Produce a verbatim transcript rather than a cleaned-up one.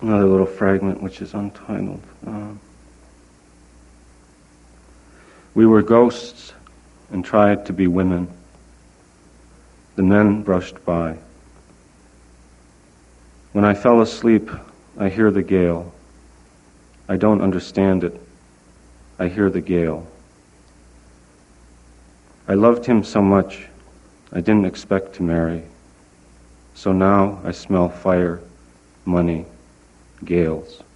another little fragment which is untitled. Um, we were ghosts and tried to be women. The men brushed by. When I fell asleep, I hear the gale. I don't understand it. I hear the gale. I loved him so much, I didn't expect to marry. So now I smell fire, money, gales.